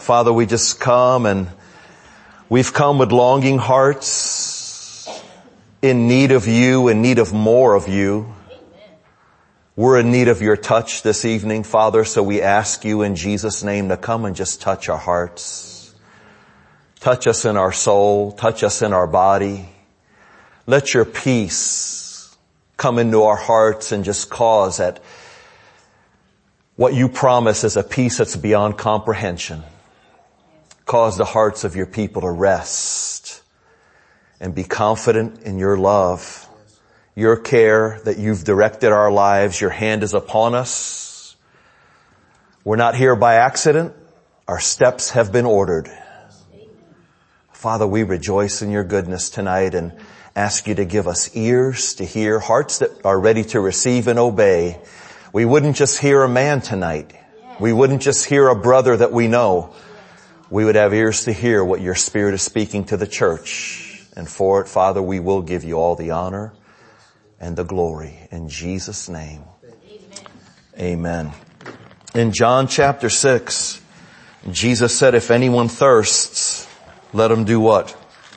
Father, we just come, and we've come with longing hearts, in need of you, in need of more of you. We're in need of your touch this evening, Father, so we ask you in Jesus' name to come and just touch our hearts. Touch us in our soul, touch us in our body. Let your peace come into our hearts and just cause that what you promise is a peace that's beyond comprehension. Cause the hearts of your people to rest and be confident in your love, your care, that you've directed our lives. Your hand is upon us. We're not here by accident. Our steps have been ordered. Father, we rejoice in your goodness tonight and ask you to give us ears to hear, hearts that are ready to receive and obey. We wouldn't just hear a man tonight. We wouldn't just hear a brother that we know. We would have ears to hear what your Spirit is speaking to the church. And for it, Father, we will give you all the honor and the glory. In Jesus' name. Amen. In John chapter 6, Jesus said, if anyone thirsts, let him do what?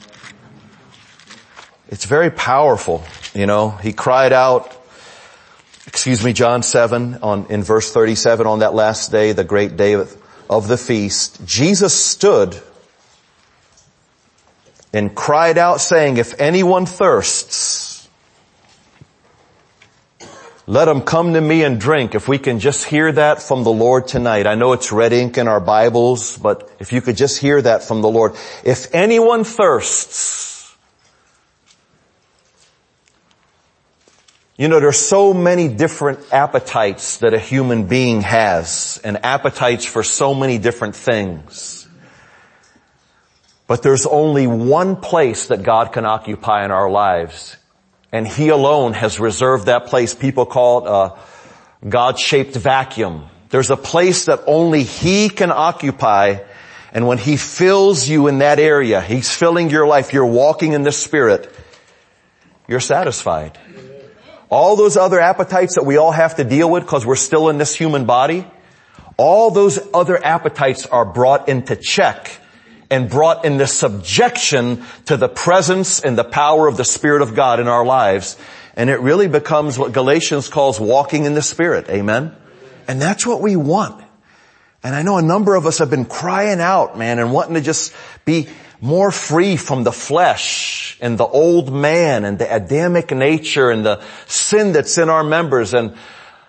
It's very powerful. You know, he cried out, John 7 in verse 37, on that last day, the great day of the feast, Jesus stood and cried out saying, if anyone thirsts, let him come to me and drink. If we can just hear that from the Lord tonight. I know it's red ink in our Bibles, but if you could just hear that from the Lord. If anyone thirsts, you know, there's so many different appetites that a human being has, and appetites for so many different things. But there's only one place that God can occupy in our lives, and He alone has reserved that place. People call it a God-shaped vacuum. There's a place that only He can occupy, and when He fills you in that area, He's filling your life, you're walking in the Spirit, you're satisfied. All those other appetites that we all have to deal with because we're still in this human body, all those other appetites are brought into check and brought into subjection to the presence and the power of the Spirit of God in our lives. And it really becomes what Galatians calls walking in the Spirit. Amen? And that's what we want. And I know a number of us have been crying out, man, and wanting to just be more free from the flesh and the old man and the Adamic nature and the sin that's in our members. And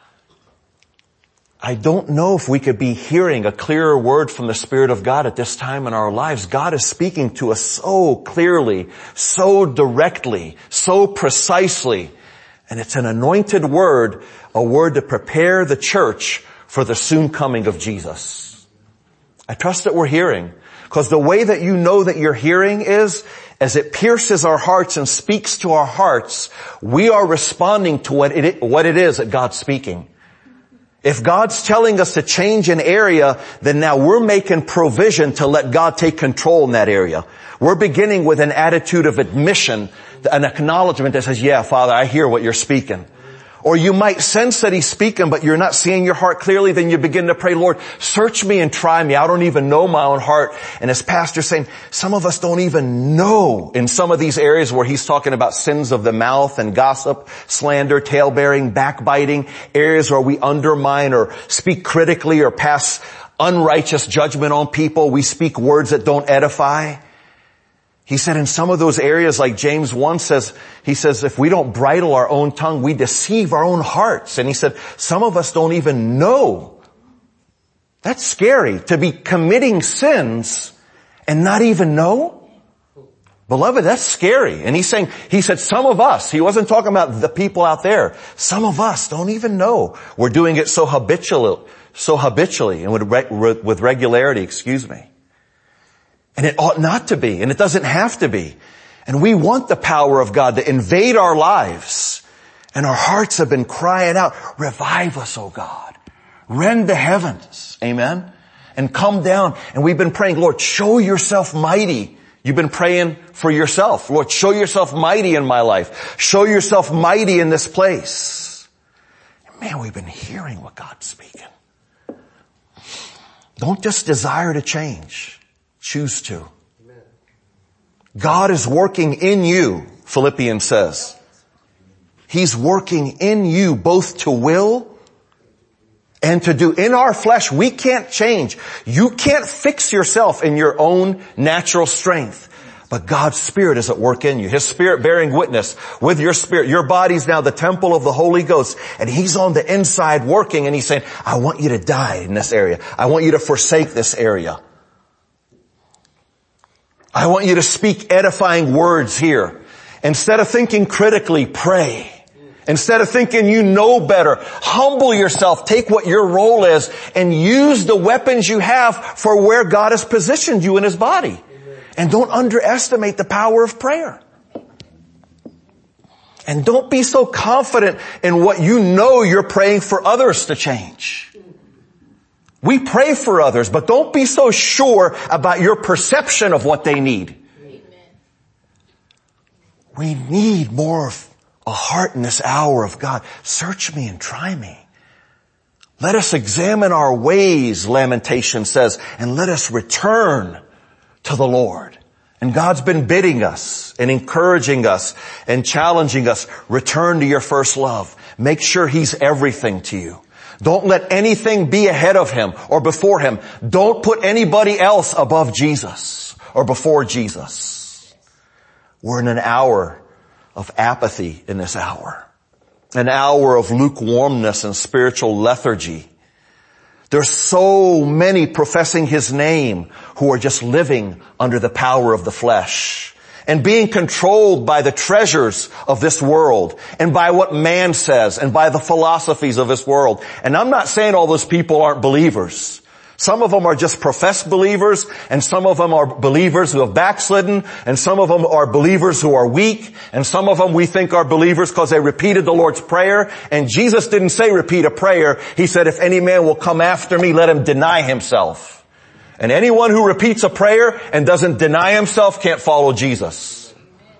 I don't know if we could be hearing a clearer word from the Spirit of God at this time in our lives. God is speaking to us so clearly, so directly, so precisely. And it's an anointed word, a word to prepare the church for the soon coming of Jesus. I trust that we're hearing. Because the way that you know that you're hearing is, as it pierces our hearts and speaks to our hearts, we are responding to what it is that God's speaking. If God's telling us to change an area, then now we're making provision to let God take control in that area. We're beginning with an attitude of admission, an acknowledgement that says, yeah, Father, I hear what you're speaking. Or you might sense that He's speaking, but you're not seeing your heart clearly. Then you begin to pray, Lord, search me and try me. I don't even know my own heart. And as Pastor's saying, some of us don't even know in some of these areas where he's talking about sins of the mouth and gossip, slander, talebearing, backbiting, areas where we undermine or speak critically or pass unrighteous judgment on people. We speak words that don't edify. He said in some of those areas, like James 1 says, he says, if we don't bridle our own tongue, we deceive our own hearts. And he said, some of us don't even know. That's scary, to be committing sins and not even know. Beloved, that's scary. And he said, some of us, he wasn't talking about the people out there. Some of us don't even know. We're doing it so habitually and with regularity, And it ought not to be, and it doesn't have to be. And we want the power of God to invade our lives. And our hearts have been crying out, revive us, O God. Rend the heavens. Amen. And come down. And we've been praying, Lord, show yourself mighty. You've been praying for yourself. Lord, show yourself mighty in my life. Show yourself mighty in this place. And man, we've been hearing what God's speaking. Don't just desire to change. Choose to. God is working in you, Philippians says. He's working in you both to will and to do. In our flesh, we can't change. You can't fix yourself in your own natural strength. But God's Spirit is at work in you. His Spirit bearing witness with your spirit. Your body's now the temple of the Holy Ghost. And He's on the inside working, and He's saying, I want you to die in this area. I want you to forsake this area. I want you to speak edifying words here. Instead of thinking critically, pray. Instead of thinking you know better, humble yourself, take what your role is, and use the weapons you have for where God has positioned you in His body. And don't underestimate the power of prayer. And don't be so confident in what you know you're praying for others to change. We pray for others, but don't be so sure about your perception of what they need. We need more of a heart in this hour of God. Search me and try me. Let us examine our ways, Lamentation says, and let us return to the Lord. And God's been bidding us and encouraging us and challenging us. Return to your first love. Make sure He's everything to you. Don't let anything be ahead of Him or before Him. Don't put anybody else above Jesus or before Jesus. We're in an hour of apathy in this hour. An hour of lukewarmness and spiritual lethargy. There's so many professing His name who are just living under the power of the flesh and being controlled by the treasures of this world and by what man says and by the philosophies of this world. And I'm not saying all those people aren't believers. Some of them are just professed believers, and some of them are believers who have backslidden, and some of them are believers who are weak, and some of them we think are believers because they repeated the Lord's Prayer. And Jesus didn't say repeat a prayer. He said, if any man will come after me, let him deny himself. And anyone who repeats a prayer and doesn't deny himself can't follow Jesus.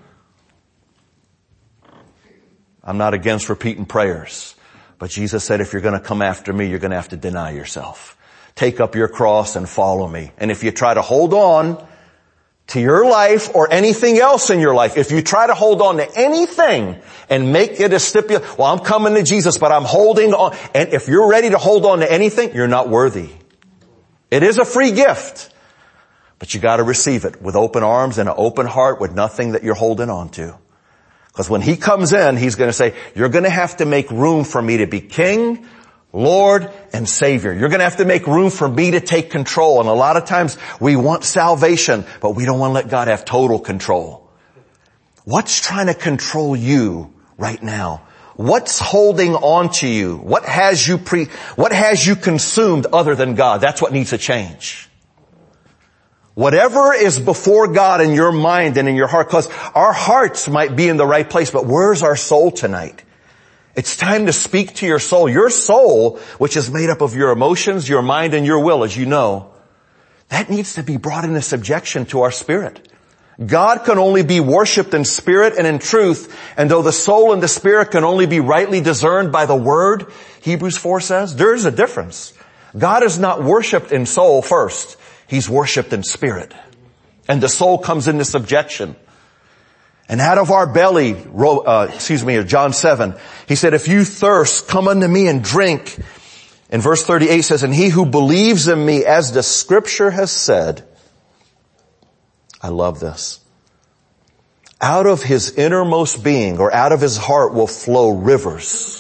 I'm not against repeating prayers, but Jesus said, if you're going to come after me, you're going to have to deny yourself. Take up your cross and follow me. And if you try to hold on to your life or anything else in your life, if you try to hold on to anything and make it a stipulation, well, I'm coming to Jesus, but I'm holding on. And if you're ready to hold on to anything, you're not worthy. It is a free gift, but you got to receive it with open arms and an open heart, with nothing that you're holding on to. Because when He comes in, He's going to say, you're going to have to make room for me to be King, Lord, and Savior. You're going to have to make room for me to take control. And a lot of times we want salvation, but we don't want to let God have total control. What's trying to control you right now? What's holding on to you? What has you consumed other than God? That's what needs to change. Whatever is before God in your mind and in your heart, because our hearts might be in the right place, but where's our soul tonight? It's time to speak to your soul. Your soul, which is made up of your emotions, your mind, and your will, as you know, that needs to be brought into subjection to our spirit. God can only be worshipped in spirit and in truth, and though the soul and the spirit can only be rightly discerned by the Word, Hebrews 4 says, there is a difference. God is not worshipped in soul first. He's worshipped in spirit. And the soul comes into subjection. And out of our belly, John 7, He said, if you thirst, come unto me and drink. And verse 38 says, and he who believes in me, as the scripture has said, I love this, out of his innermost being, or out of his heart, will flow rivers.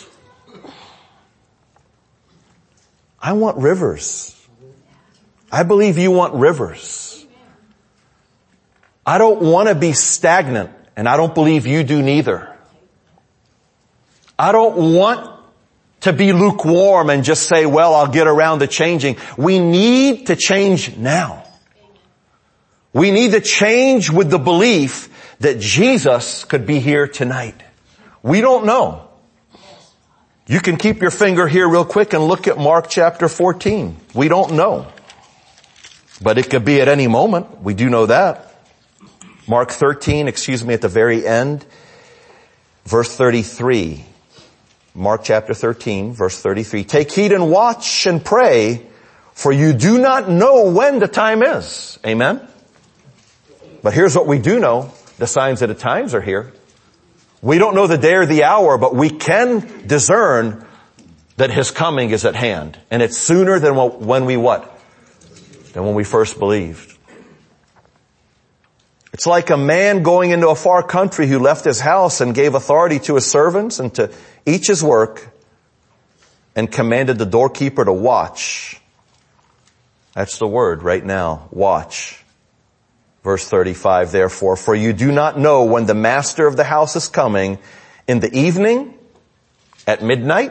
I want rivers. I believe you want rivers. I don't want to be stagnant. And I don't believe you do neither. I don't want to be lukewarm and just say, well, I'll get around to changing. We need to change now. We need to change with the belief that Jesus could be here tonight. We don't know. You can keep your finger here real quick and look at Mark chapter 14. We don't know. But it could be at any moment. We do know that. Mark 13, at the very end, verse 33. Mark chapter 13, verse 33. Take heed and watch and pray, For you do not know when the time is. Amen? But here's what we do know. The signs of the times are here. We don't know the day or the hour, but we can discern that His coming is at hand. And it's sooner than when we what? Than when we first believed. It's like a man going into a far country who left his house and gave authority to his servants and to each his work and commanded the doorkeeper to watch. That's the word right now. Watch. Verse 35, therefore, for you do not know when the master of the house is coming, in the evening, at midnight,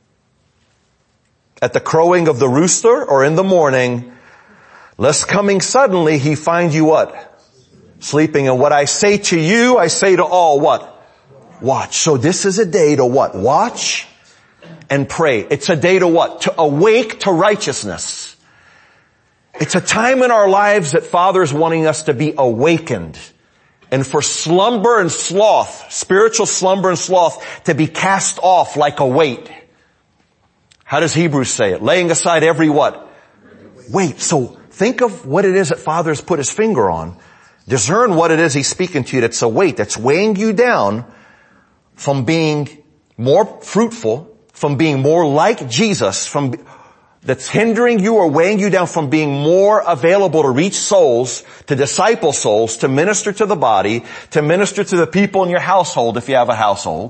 at the crowing of the rooster, or in the morning, lest coming suddenly he find you what? Sleeping. And what I say to you, I say to all, what? Watch. So this is a day to what? Watch and pray. It's a day to what? To awake to righteousness. It's a time in our lives that Father's wanting us to be awakened. And for slumber and sloth, spiritual slumber and sloth, to be cast off like a weight. How does Hebrews say it? Laying aside every what? Weight. So think of what it is that Father's put His finger on. Discern what it is He's speaking to you that's a weight, that's weighing you down from being more fruitful, from being more like Jesus, that's hindering you or weighing you down from being more available to reach souls, to disciple souls, to minister to the body, to minister to the people in your household if you have a household.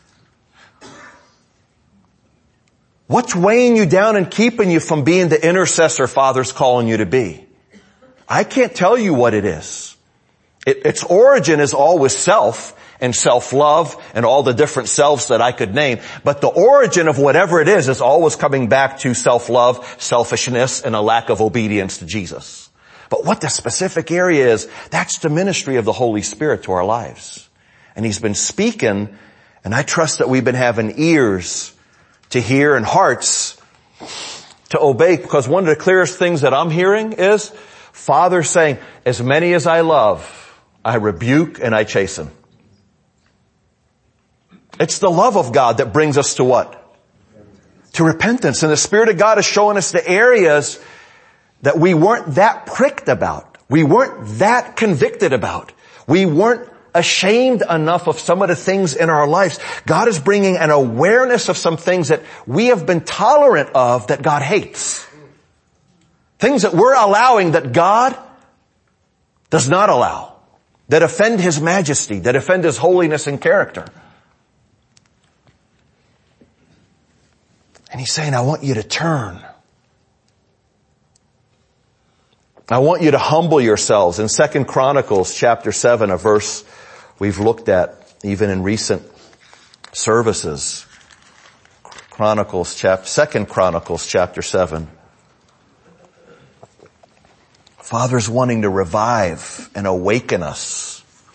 What's weighing you down and keeping you from being the intercessor Father's calling you to be? I can't tell you what it is. Its origin is always self and self-love and all the different selves that I could name. But the origin of whatever it is always coming back to self-love, selfishness, and a lack of obedience to Jesus. But what the specific area is, that's the ministry of the Holy Spirit to our lives. And He's been speaking, and I trust that we've been having ears to hear and hearts to obey, because one of the clearest things that I'm hearing is Father saying, as many as I love, I rebuke and I chasten. It's the love of God that brings us to what? To repentance. And the Spirit of God is showing us the areas that we weren't that pricked about. We weren't that convicted about. We weren't ashamed enough of some of the things in our lives. God is bringing an awareness of some things that we have been tolerant of that God hates. Things that we're allowing that God does not allow. That offend His majesty. That offend His holiness and character. And He's saying, I want you to turn. I want you to humble yourselves. In 2 Chronicles chapter 7, a verse we've looked at even in recent services. 2 Chronicles chapter 7. Father's wanting to revive and awaken us.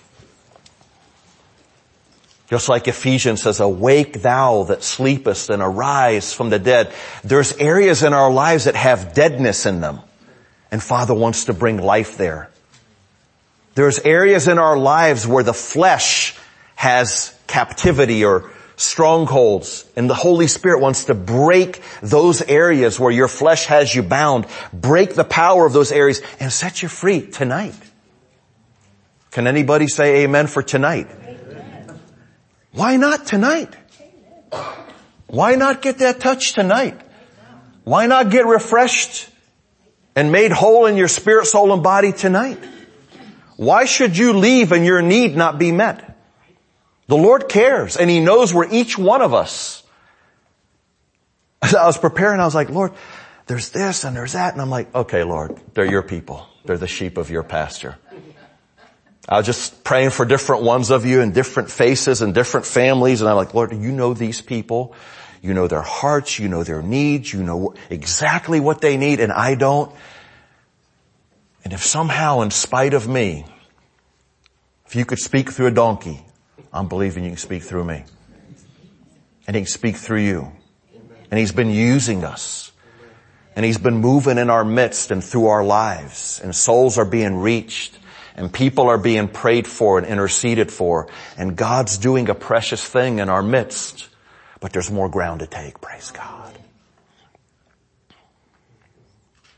Just like Ephesians says, awake thou that sleepest and arise from the dead. There's areas in our lives that have deadness in them. And Father wants to bring life there. There's areas in our lives where the flesh has captivity or strongholds. And the Holy Spirit wants to break those areas where your flesh has you bound. Break the power of those areas and set you free tonight. Can anybody say amen for tonight? Why not tonight? Why not get that touch tonight? Why not get refreshed and made whole in your spirit, soul, and body tonight? Why should you leave and your need not be met? The Lord cares, and He knows where each one of us. As I was preparing, I was like, Lord, there's this and there's that. And I'm like, okay, Lord, they're your people. They're the sheep of your pasture. I was just praying for different ones of you and different faces and different families. And I'm like, Lord, you know these people. You know their hearts. You know their needs. You know exactly what they need, and I don't. And if somehow, in spite of me, if you could speak through a donkey, I'm believing you can speak through me. And He can speak through you. And He's been using us. And He's been moving in our midst and through our lives. And souls are being reached. And people are being prayed for and interceded for. And God's doing a precious thing in our midst. But there's more ground to take, praise God.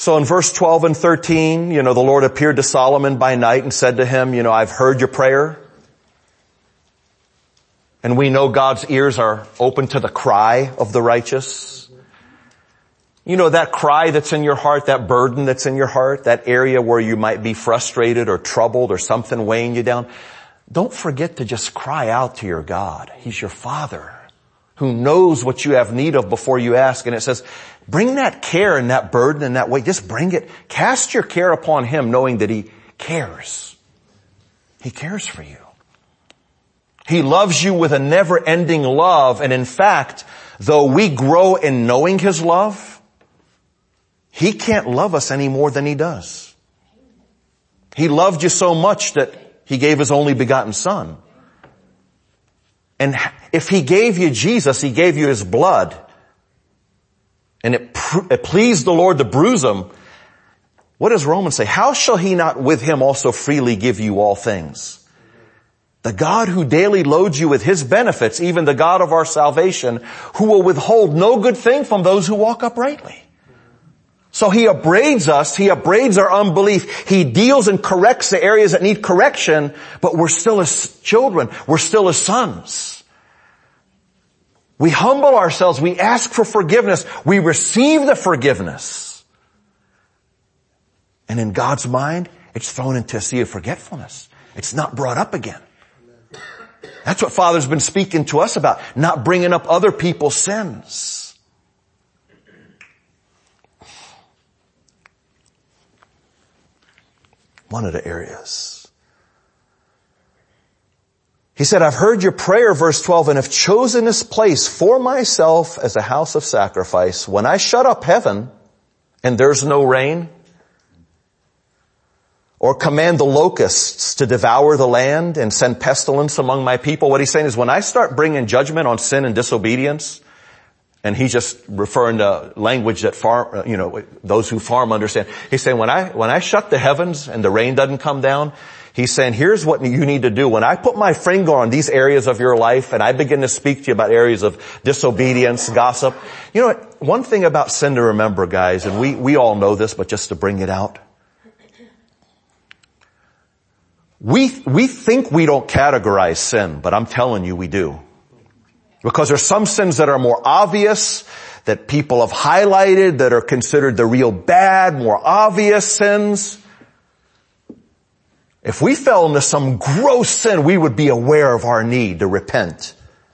So in verse 12 and 13, the Lord appeared to Solomon by night and said to him, I've heard your prayer. And we know God's ears are open to the cry of the righteous. That cry that's in your heart, that burden that's in your heart, that area where you might be frustrated or troubled or something weighing you down. Don't forget to just cry out to your God. He's your Father who knows what you have need of before you ask. And it says, bring that care and that burden and that weight. Just bring it. Cast your care upon Him knowing that He cares. He cares for you. He loves you with a never-ending love. And in fact, though we grow in knowing His love, He can't love us any more than He does. He loved you so much that He gave His only begotten Son. And if He gave you Jesus, He gave you His blood. And it pleased the Lord to bruise Him. What does Romans say? How shall He not with Him also freely give you all things? The God who daily loads you with His benefits, even the God of our salvation, who will withhold no good thing from those who walk uprightly. So He upbraids us. He upbraids our unbelief. He deals and corrects the areas that need correction, but we're still His children. We're still His sons. We humble ourselves. We ask for forgiveness. We receive the forgiveness. And in God's mind, it's thrown into a sea of forgetfulness. It's not brought up again. That's what Father's been speaking to us about, not bringing up other people's sins. One of the areas. He said, I've heard your prayer, verse 12, and have chosen this place for myself as a house of sacrifice. When I shut up heaven and there's no rain, or command the locusts to devour the land and send pestilence among my people. What he's saying is when I start bringing judgment on sin and disobedience, and he's just referring to language that those who farm understand. He's saying when I shut the heavens and the rain doesn't come down, he's saying here's what you need to do. When I put my finger on these areas of your life and I begin to speak to you about areas of disobedience, gossip. One thing about sin to remember, guys, and we all know this, but just to bring it out. We think we don't categorize sin, but I'm telling you we do. Because there's some sins that are more obvious, that people have highlighted, that are considered the real bad, more obvious sins. If we fell into some gross sin, we would be aware of our need to repent.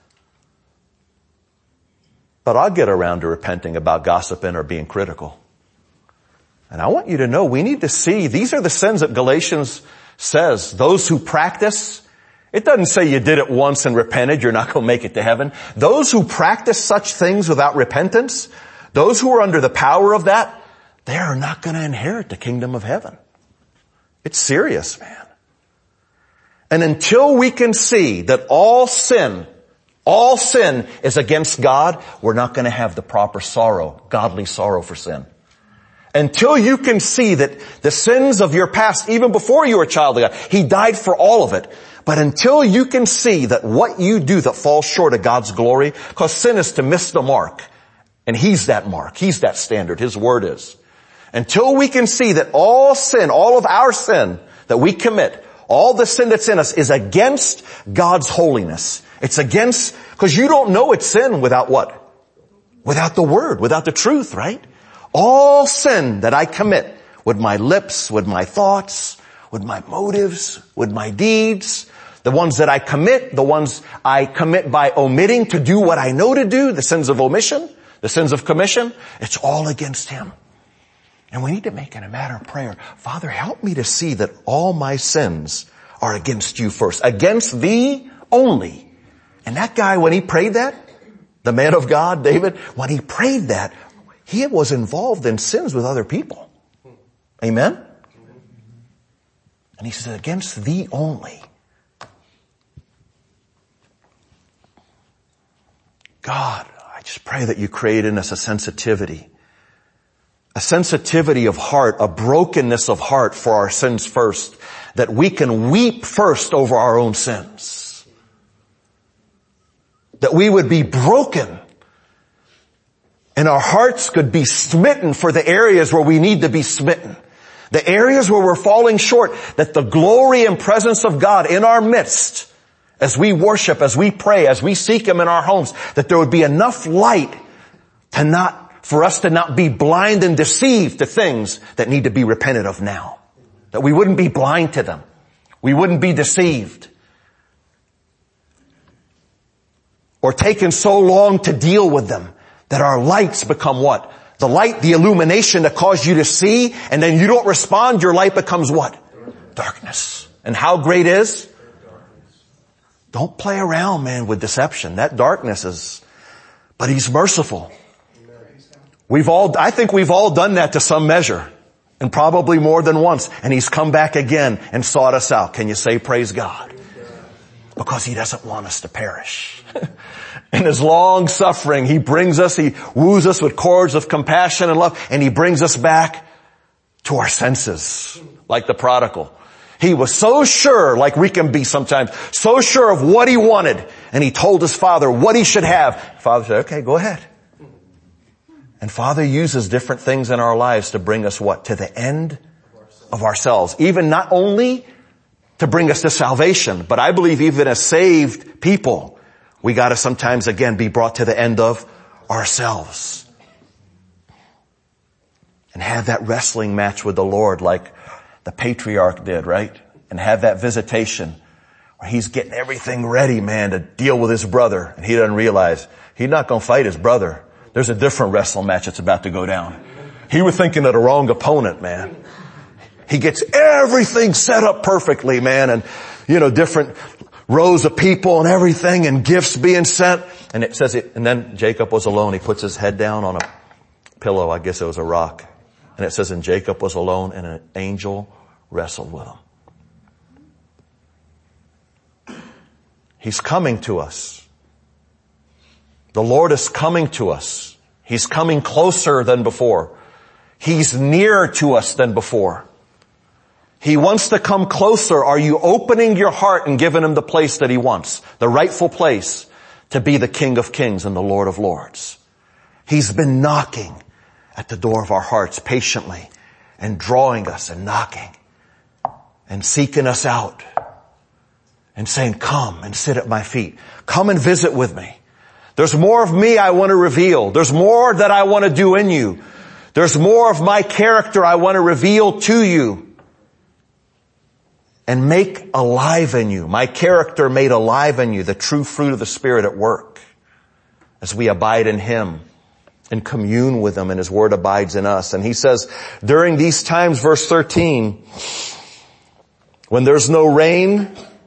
But I'll get around to repenting about gossiping or being critical. And I want you to know we need to see, these are the sins that Galatians says, those who practice, it doesn't say you did it once and repented, you're not going to make it to heaven. Those who practice such things without repentance, those who are under the power of that, they are not going to inherit the kingdom of heaven. It's serious, man. And until we can see that all sin is against God, we're not going to have the proper sorrow, godly sorrow for sin. Until you can see that the sins of your past, even before you were a child of God, He died for all of it. But until you can see that what you do that falls short of God's glory, because sin is to miss the mark. And He's that mark. He's that standard. His word is. Until we can see that all sin, all of our sin that we commit, all the sin that's in us is against God's holiness. It's against, because you don't know it's sin without what? Without the word, without the truth, right? All sin that I commit with my lips, with my thoughts, with my motives, with my deeds, the ones that I commit, the ones I commit by omitting to do what I know to do, the sins of omission, the sins of commission, it's all against Him. And we need to make it a matter of prayer. Father, help me to see that all my sins are against You first, against Thee only. And that guy, when he prayed that, the man of God, David, when he prayed that, he was involved in sins with other people. Amen? And he said, against Thee only. God, I just pray that You create in us a sensitivity of heart, a brokenness of heart for our sins first, that we can weep first over our own sins. That we would be broken And our hearts could be smitten for the areas where we need to be smitten. The areas where we're falling short, that the glory and presence of God in our midst, as we worship, as we pray, as we seek Him in our homes, that there would be enough light for us to not be blind and deceived to things that need to be repented of now. That we wouldn't be blind to them. We wouldn't be deceived. Or taken so long to deal with them that our lights become what? The light, the illumination that caused you to see, and then you don't respond, your light becomes what? Darkness. And how great is? Don't play around, man, with deception. That darkness is, but He's merciful. I think we've all done that to some measure, and probably more than once, and He's come back again and sought us out. Can you say praise God? Because He doesn't want us to perish. In His long suffering, He brings us, He woos us with cords of compassion and love, and He brings us back to our senses, like the prodigal. He was so sure, like we can be sometimes, so sure of what he wanted, and he told his father what he should have. Father said, okay, go ahead. And Father uses different things in our lives to bring us what? To the end of ourselves. Even not only to bring us to salvation, but I believe even as saved people, we gotta sometimes again be brought to the end of ourselves. And have that wrestling match with the Lord like the patriarch did, right? And have that visitation where he's getting everything ready, man, to deal with his brother. And he doesn't realize he's not gonna fight his brother. There's a different wrestling match that's about to go down. He was thinking of the wrong opponent, man. He gets everything set up perfectly, man, and, different rows of people and everything and gifts being sent. And it says and then Jacob was alone. He puts his head down on a pillow. I guess it was a rock. And it says, and Jacob was alone and an angel wrestled with him. He's coming to us. The Lord is coming to us. He's coming closer than before. He's nearer to us than before. He wants to come closer. Are you opening your heart and giving Him the place that He wants? The rightful place to be the King of Kings and the Lord of Lords. He's been knocking at the door of our hearts patiently and drawing us and knocking and seeking us out and saying, come and sit at my feet. Come and visit with me. There's more of me I want to reveal. There's more that I want to do in you. There's more of my character I want to reveal to you and make alive in you. My character made alive in you, the true fruit of the Spirit at work as we abide in Him and commune with Him and His Word abides in us. And He says, during these times, verse 13, when there's no rain,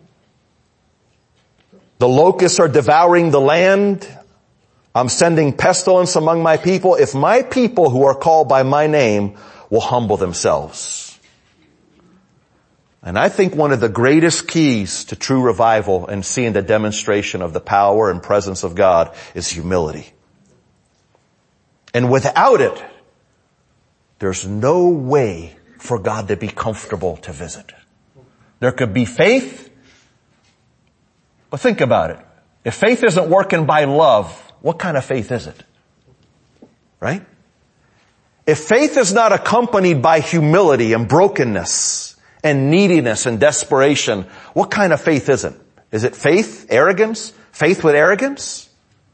the locusts are devouring the land, I'm sending pestilence among my people. If my people who are called by my name will humble themselves. And I think one of the greatest keys to true revival and seeing the demonstration of the power and presence of God is humility. And without it, there's no way for God to be comfortable to visit. There could be faith, but think about it. If faith isn't working by love, what kind of faith is it? Right? If faith is not accompanied by humility and brokenness and neediness and desperation, what kind of faith is it? Is it faith, arrogance? Faith with arrogance?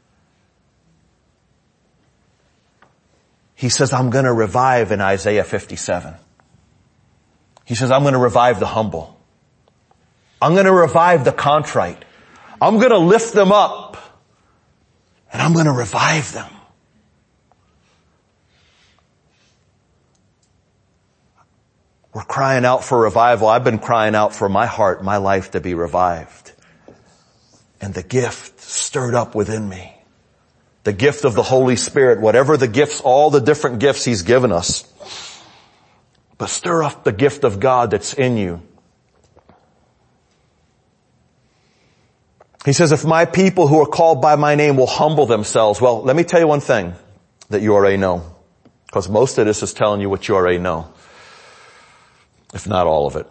He says, I'm going to revive in Isaiah 57. He says, I'm going to revive the humble. I'm going to revive the contrite. I'm going to lift them up. And I'm going to revive them. We're crying out for revival. I've been crying out for my heart, my life to be revived. And the gift stirred up within me. The gift of the Holy Spirit, whatever the gifts, all the different gifts He's given us. But stir up the gift of God that's in you. He says, if my people who are called by my name will humble themselves. Well, let me tell you one thing that you already know. Because most of this is telling you what you already know. If not all of it.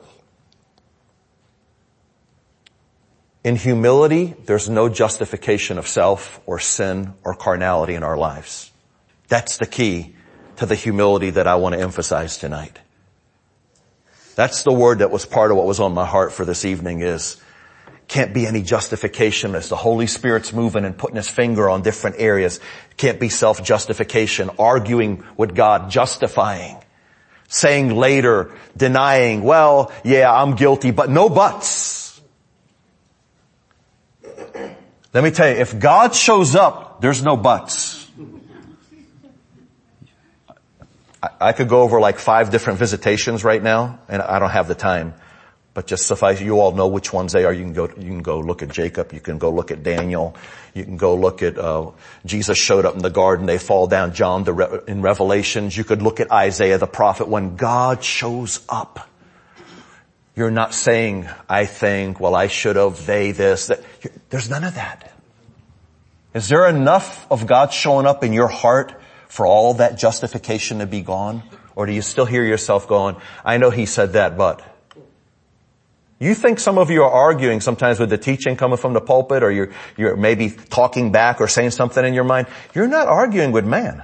In humility, there's no justification of self or sin or carnality in our lives. That's the key to the humility that I want to emphasize tonight. That's the word that was part of what was on my heart for this evening is, can't be any justification as the Holy Spirit's moving and putting his finger on different areas. Can't be self-justification, arguing with God, justifying, saying later, denying, well, yeah, I'm guilty, but no buts. Let me tell you, if God shows up, there's no buts. I could go over like 5 different visitations right now, and I don't have the time. But just suffice, you all know which ones they are. You can go look at Jacob. You can go look at Daniel. You can go look at, Jesus showed up in the garden. They fall down. John in Revelations. You could look at Isaiah the prophet. When God shows up, you're not saying, I think, well, I should have, they, this, that. There's none of that. Is there enough of God showing up in your heart for all that justification to be gone? Or do you still hear yourself going, I know he said that, but... You think some of you are arguing sometimes with the teaching coming from the pulpit, or you're maybe talking back or saying something in your mind. You're not arguing with man.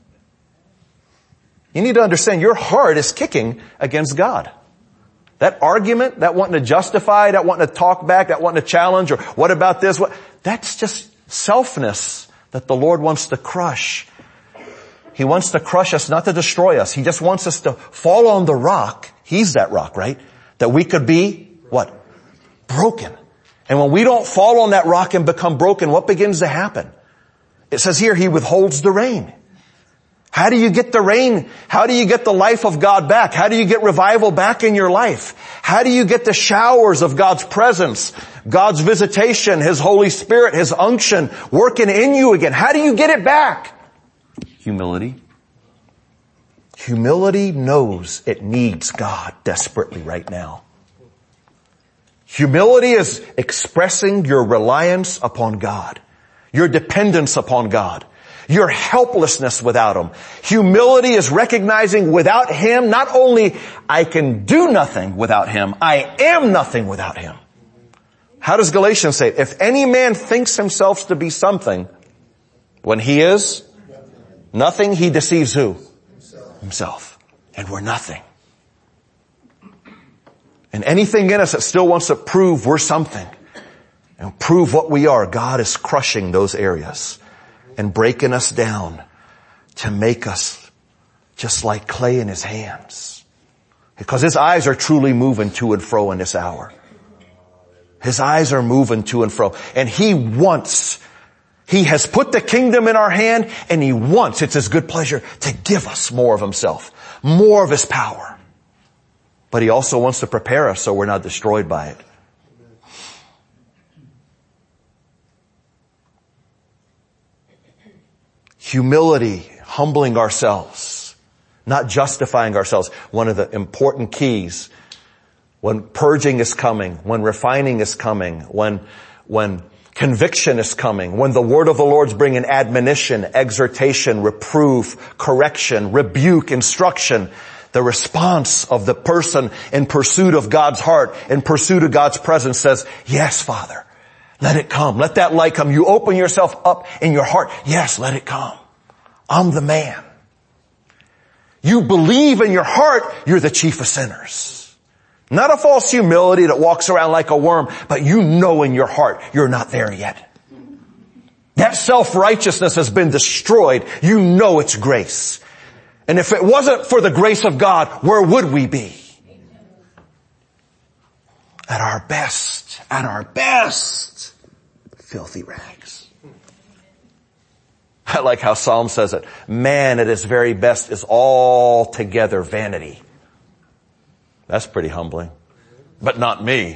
You need to understand your heart is kicking against God. That argument, that wanting to justify, that wanting to talk back, that wanting to challenge, or what about this? That's just selfness that the Lord wants to crush. He wants to crush us, not to destroy us. He just wants us to fall on the rock. He's that rock, right? That we could be what? Broken. And when we don't fall on that rock and become broken, what begins to happen? It says here, he withholds the rain. How do you get the rain? How do you get the life of God back? How do you get revival back in your life? How do you get the showers of God's presence, God's visitation, his Holy Spirit, his unction working in you again? How do you get it back? Humility. Humility knows it needs God desperately right now. Humility is expressing your reliance upon God, your dependence upon God, your helplessness without him. Humility is recognizing without him, not only I can do nothing without him, I am nothing without him. How does Galatians say? If any man thinks himself to be something, when he is nothing, he deceives who? Himself. And we're nothing. And anything in us that still wants to prove we're something and prove what we are, God is crushing those areas and breaking us down to make us just like clay in his hands. Because his eyes are truly moving to and fro in this hour. His eyes are moving to and fro. And he has put the kingdom in our hand, and he wants, it's his good pleasure, to give us more of himself, more of his power. But he also wants to prepare us so we're not destroyed by it. Humility, humbling ourselves, not justifying ourselves. One of the important keys when purging is coming, when refining is coming, when conviction is coming, when the word of the Lord's bringing admonition, exhortation, reproof, correction, rebuke, instruction, the response of the person in pursuit of God's heart, in pursuit of God's presence says, yes, Father, let it come. Let that light come. You open yourself up in your heart. Yes, let it come. I'm the man. You believe in your heart you're the chief of sinners. Not a false humility that walks around like a worm, but you know in your heart you're not there yet. That self-righteousness has been destroyed. You know it's grace. And if it wasn't for the grace of God, where would we be? At our best, filthy rags. I like how Psalm says it. Man at his very best is altogether vanity. That's pretty humbling. But not me.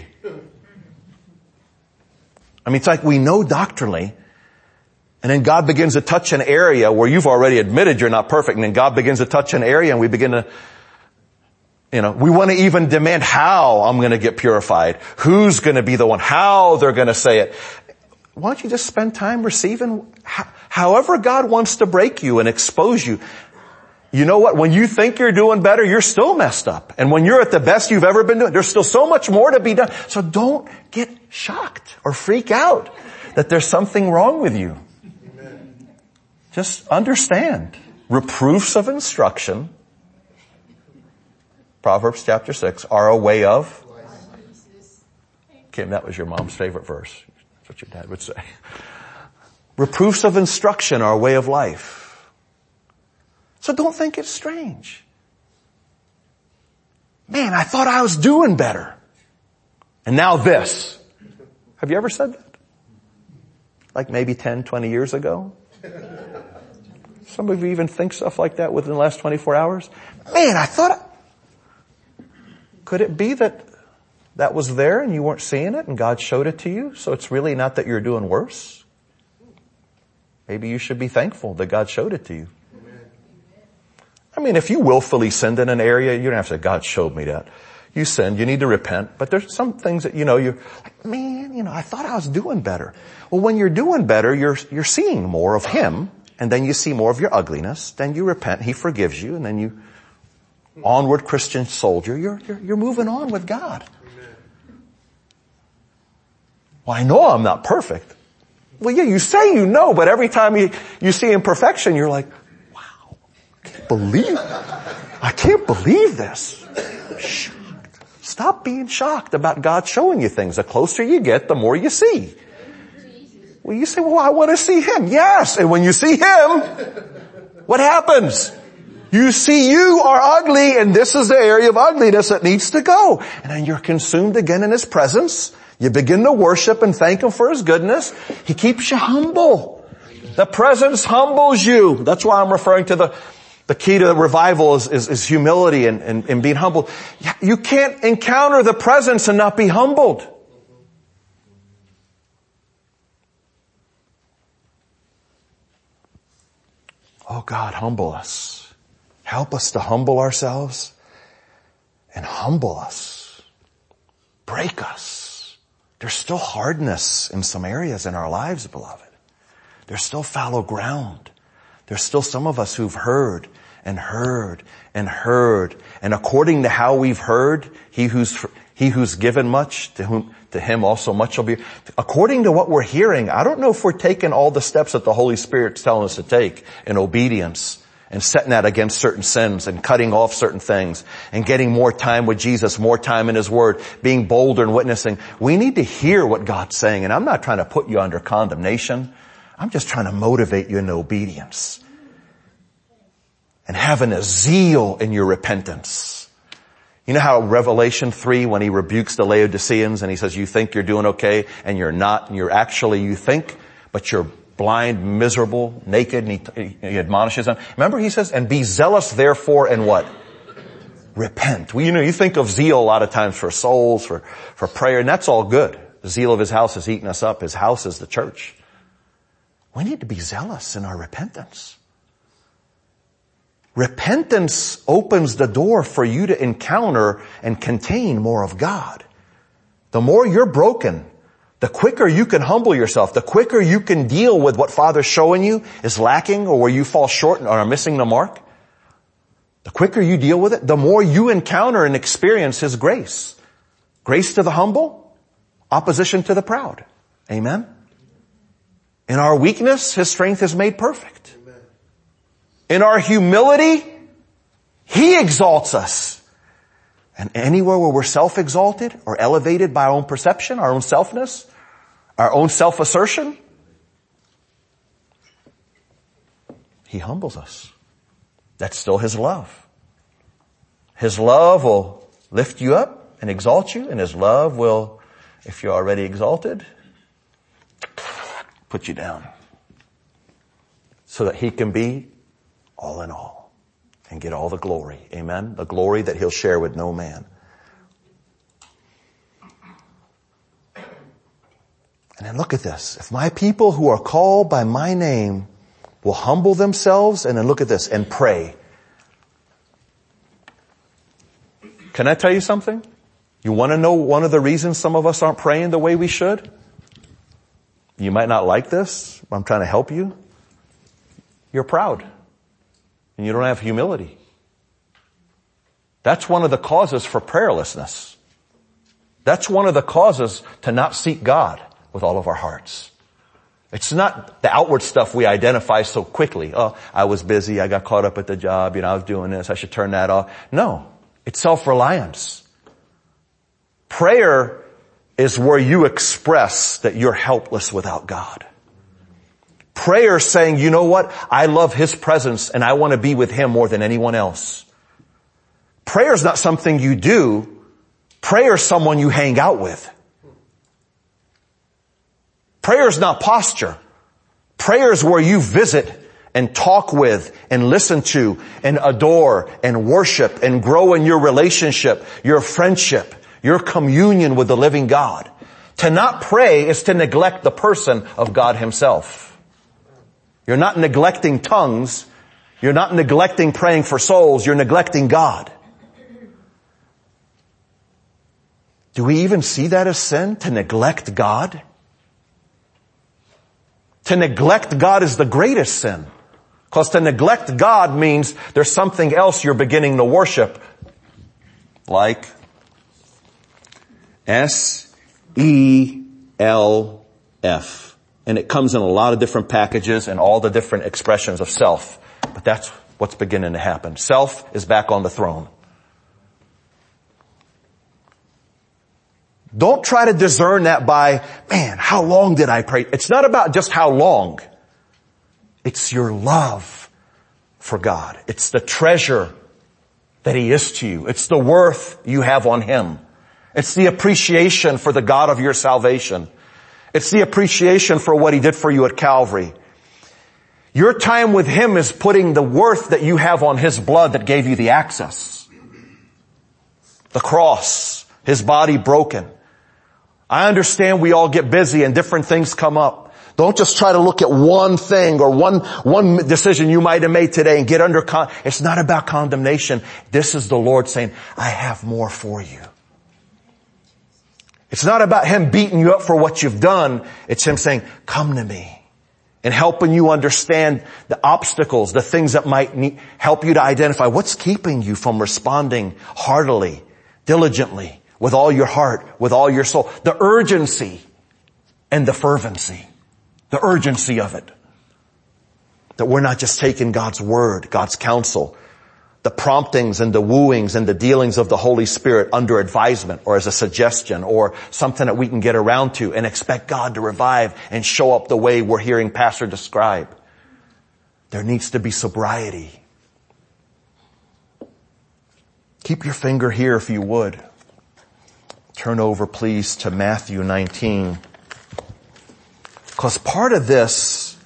I mean, it's like we know doctrinally, and then God begins to touch an area where you've already admitted you're not perfect, and then God begins to touch an area and we begin to, we want to even demand how I'm going to get purified. Who's going to be the one? How they're going to say it. Why don't you just spend time receiving? However God wants to break you and expose you. You know what? When you think you're doing better, you're still messed up. And when you're at the best you've ever been doing, there's still so much more to be done. So don't get shocked or freak out that there's something wrong with you. Just understand. Reproofs of instruction, Proverbs chapter 6, are a way of... Kim, that was your mom's favorite verse. That's what your dad would say. Reproofs of instruction are a way of life. So don't think it's strange. Man, I thought I was doing better. And now this. Have you ever said that? Like maybe 10, 20 years ago? Some of you even think stuff like that within the last 24 hours? Man, I thought... Could it be that was there and you weren't seeing it and God showed it to you? So it's really not that you're doing worse? Maybe you should be thankful that God showed it to you. I mean, if you willfully sinned in an area, you don't have to say, God showed me that. You sinned, you need to repent. But there's some things that, you're like, man, I thought I was doing better. Well, when you're doing better, you're seeing more of Him, and then you see more of your ugliness. Then you repent, He forgives you, and then you, onward Christian soldier, you're moving on with God. Well, I know I'm not perfect. Well, yeah, you say you know, but every time you see imperfection, you're like, I can't believe this. Stop being shocked about God showing you things. The closer you get, the more you see. Well, you say, well, I want to see Him. Yes. And when you see Him, what happens? You see you are ugly, and this is the area of ugliness that needs to go. And then you're consumed again in His presence. You begin to worship and thank Him for His goodness. He keeps you humble. The presence humbles you. That's why I'm referring to the key to revival is humility and being humbled. You can't encounter the presence and not be humbled. Oh God, humble us. Help us to humble ourselves and humble us. Break us. There's still hardness in some areas in our lives, beloved. There's still fallow ground. There's still some of us who've heard and heard and heard. And according to how we've heard, he who's given much, to him also much will be. According to what we're hearing, I don't know if we're taking all the steps that the Holy Spirit's telling us to take in obedience and setting that against certain sins and cutting off certain things and getting more time with Jesus, more time in His Word, being bolder and witnessing. We need to hear what God's saying. And I'm not trying to put you under condemnation. I'm just trying to motivate you in obedience and having a zeal in your repentance. You know how Revelation 3, when He rebukes the Laodiceans and He says, you think you're doing okay and you're not, and you think, but you're blind, miserable, naked, and he admonishes them. Remember He says, and be zealous therefore and what? Repent. Well, you think of zeal a lot of times for souls, for prayer, and that's all good. The zeal of His house is eating us up. His house is the church. We need to be zealous in our repentance. Repentance opens the door for you to encounter and contain more of God. The more you're broken, the quicker you can humble yourself, the quicker you can deal with what Father's showing you is lacking or where you fall short or are missing the mark. The quicker you deal with it, the more you encounter and experience His grace. Grace to the humble, opposition to the proud. Amen? In our weakness, His strength is made perfect. In our humility, He exalts us. And anywhere where we're self-exalted or elevated by our own perception, our own selfness, our own self-assertion, He humbles us. That's still His love. His love will lift you up and exalt you, and His love will, if you're already exalted, put you down. So that He can be all in all and get all the glory. Amen? The glory that He'll share with no man. And then look at this. If my people who are called by my name will humble themselves, and then look at this, and pray. Can I tell you something? You want to know one of the reasons some of us aren't praying the way we should? You might not like this, but I'm trying to help you. You're proud. And you don't have humility. That's one of the causes for prayerlessness. That's one of the causes to not seek God with all of our hearts. It's not the outward stuff we identify so quickly. Oh, I was busy. I got caught up at the job. I was doing this. I should turn that off. No, it's self-reliance. Prayer is where you express that you're helpless without God. Prayer saying, you know what? I love His presence and I want to be with Him more than anyone else. Prayer is not something you do. Prayer is someone you hang out with. Prayer is not posture. Prayer is where you visit and talk with and listen to and adore and worship and grow in your relationship, your friendship, your communion with the living God. To not pray is to neglect the person of God Himself. You're not neglecting tongues. You're not neglecting praying for souls. You're neglecting God. Do we even see that as sin? To neglect God? To neglect God is the greatest sin. Because to neglect God means there's something else you're beginning to worship. Like S-E-L-F. And it comes in a lot of different packages and all the different expressions of self. But that's what's beginning to happen. Self is back on the throne. Don't try to discern that by, man, how long did I pray? It's not about just how long. It's your love for God. It's the treasure that He is to you. It's the worth you have on Him. It's the appreciation for the God of your salvation. It's the appreciation for what He did for you at Calvary. Your time with Him is putting the worth that you have on His blood that gave you the access. The cross, His body broken. I understand we all get busy and different things come up. Don't just try to look at one thing or one decision you might have made today and get under it's not about condemnation. This is the Lord saying, I have more for you. It's not about Him beating you up for what you've done. It's Him saying, come to me, and helping you understand the obstacles, the things that might help you to identify what's keeping you from responding heartily, diligently, with all your heart, with all your soul. The urgency and the fervency. The urgency of it. That we're not just taking God's word, God's counsel, the promptings and the wooings and the dealings of the Holy Spirit under advisement or as a suggestion or something that we can get around to and expect God to revive and show up the way we're hearing Pastor describe. There needs to be sobriety. Keep your finger here if you would. Turn over, please, to Matthew 19. Because part of this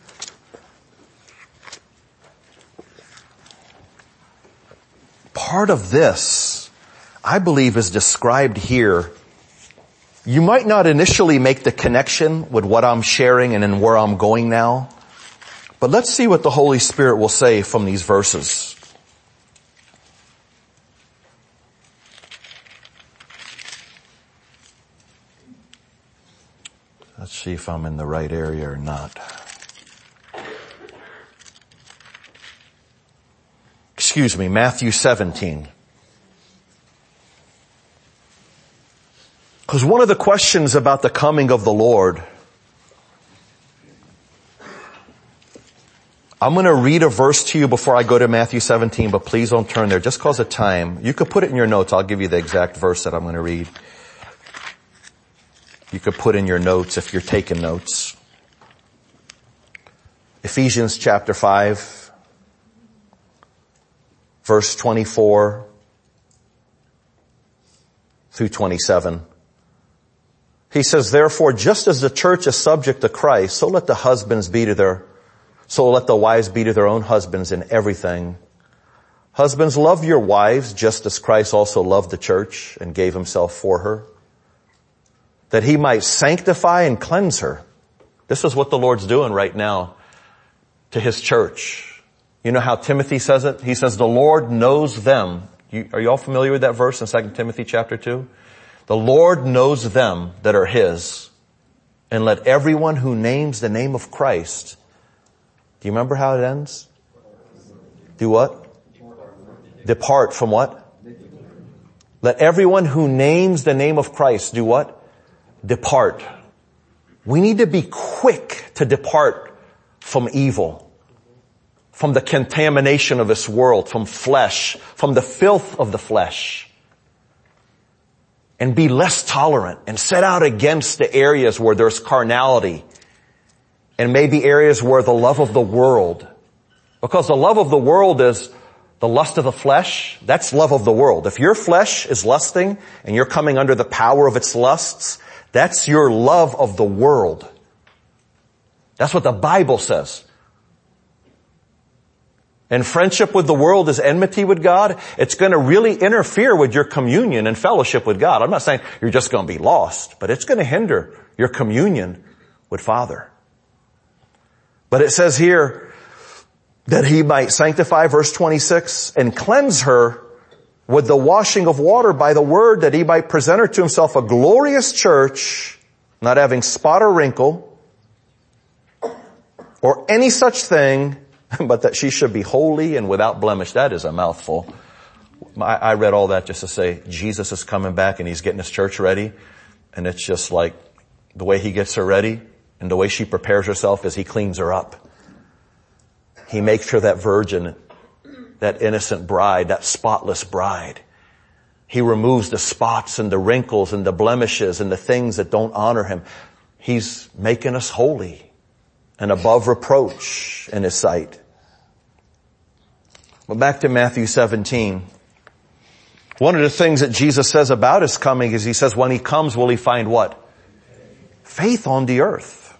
I believe, is described here. You might not initially make the connection with what I'm sharing and in where I'm going now. But let's see what the Holy Spirit will say from these verses. Let's see if I'm in the right area or not. Excuse me, Matthew 17. Because one of the questions about the coming of the Lord, I'm going to read a verse to you before I go to Matthew 17, but please don't turn there just because of time. You could put it in your notes. I'll give you the exact verse that I'm going to read. You could put in your notes if you're taking notes. Ephesians chapter 5, verse 24 through 27. He says, therefore, just as the church is subject to Christ, so let the wives be to their own husbands in everything. Husbands, love your wives just as Christ also loved the church and gave Himself for her, that He might sanctify and cleanse her. This is what the Lord's doing right now to His church. You know how Timothy says it? He says, the Lord knows them. Are you all familiar with that verse in 2 Timothy chapter 2? The Lord knows them that are His, and let everyone who names the name of Christ. Do you remember how it ends? Do what? Depart from what? Let everyone who names the name of Christ do what? Depart We need to be quick to depart from evil, from the contamination of this world, from flesh, from the filth of the flesh, and be less tolerant and set out against the areas where there's carnality and maybe areas where the love of the world, because the love of the world is the lust of the flesh. That's love of the world. If your flesh is lusting and you're coming under the power of its lusts, that's your love of the world. That's what the Bible says. And friendship with the world is enmity with God. It's going to really interfere with your communion and fellowship with God. I'm not saying you're just going to be lost, but it's going to hinder your communion with Father. But it says here that he might sanctify, verse 26, and cleanse her with the washing of water by the word, that he might present her to himself a glorious church, not having spot or wrinkle or any such thing, but that she should be holy and without blemish. That is a mouthful. I read all that just to say Jesus is coming back and he's getting his church ready. And it's just like the way he gets her ready and the way she prepares herself is he cleans her up. He makes her that virgin, that innocent bride, that spotless bride. He removes the spots and the wrinkles and the blemishes and the things that don't honor him. He's making us holy and above reproach in his sight. But back to Matthew 17. One of the things that Jesus says about his coming is he says, when he comes, will he find what? Faith on the earth.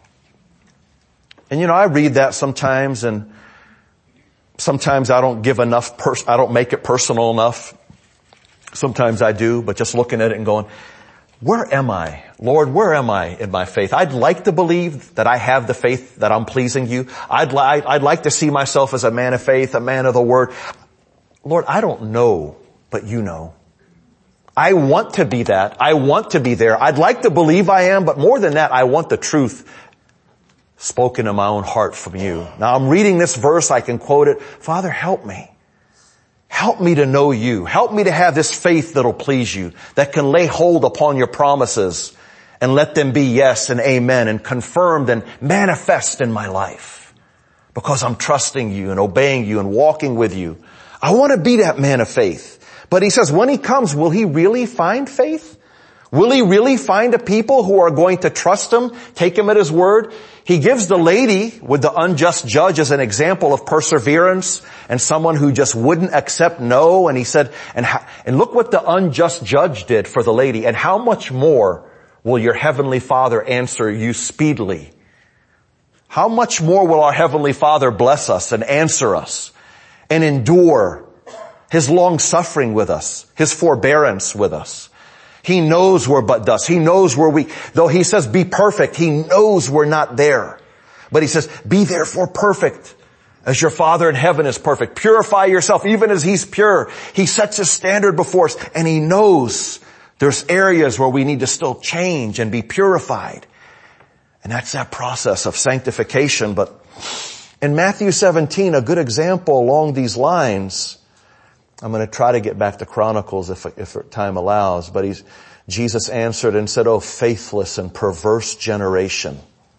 And I read that sometimes, and sometimes I don't give enough, I don't make it personal enough. Sometimes I do, but just looking at it and going, where am I? Lord, where am I in my faith? I'd like to believe that I have the faith that I'm pleasing you. I'd like to see myself as a man of faith, a man of the word. Lord, I don't know, but you know. I want to be that. I want to be there. I'd like to believe I am, but more than that, I want the truth spoken in my own heart from you. Now I'm reading this verse, I can quote it. Father, help me. Help me to know you. Help me to have this faith that'll please you, that can lay hold upon your promises and let them be yes and amen and confirmed and manifest in my life, because I'm trusting you and obeying you and walking with you. I want to be that man of faith. But he says, when he comes, will he really find faith? Will he really find a people who are going to trust him, take him at his word? He gives the lady with the unjust judge as an example of perseverance and someone who just wouldn't accept no. And he said, and look what the unjust judge did for the lady. And how much more will your heavenly Father answer you speedily? How much more will our heavenly Father bless us and answer us and endure his long suffering with us, his forbearance with us? He knows we're but dust. He knows we're weak. Though he says be perfect, he knows we're not there. But he says be therefore perfect as your Father in heaven is perfect. Purify yourself even as he's pure. He sets his standard before us, and he knows there's areas where we need to still change and be purified. And that's that process of sanctification. But in Matthew 17, a good example along these lines, I'm going to try to get back to Chronicles if time allows, but Jesus answered and said, "Oh, faithless and perverse generation."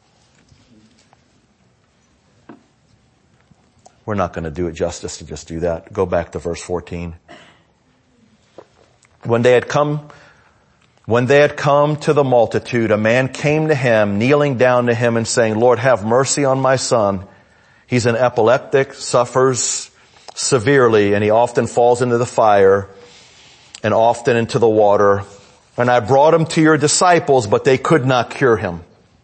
We're not going to do it justice to just do that. Go back to verse 14. When they had come to the multitude, a man came to him, kneeling down to him and saying, "Lord, have mercy on my son. He's an epileptic, suffers severely, and he often falls into the fire and often into the water. And I brought him to your disciples, but they could not cure him."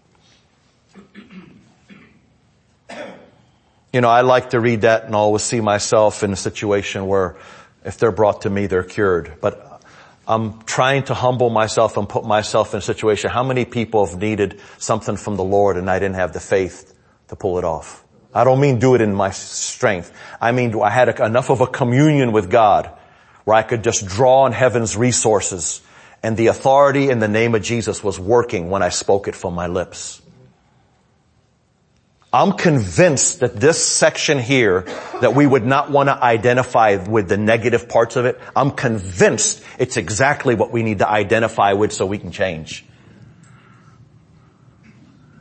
I like to read that and always see myself in a situation where if they're brought to me, they're cured. But I'm trying to humble myself and put myself in a situation. How many people have needed something from the Lord and I didn't have the faith to pull it off? I don't mean do it in my strength. I mean, I had enough of a communion with God where I could just draw on heaven's resources, and the authority in the name of Jesus was working when I spoke it from my lips. I'm convinced that this section here, that we would not want to identify with the negative parts of it, I'm convinced it's exactly what we need to identify with so we can change.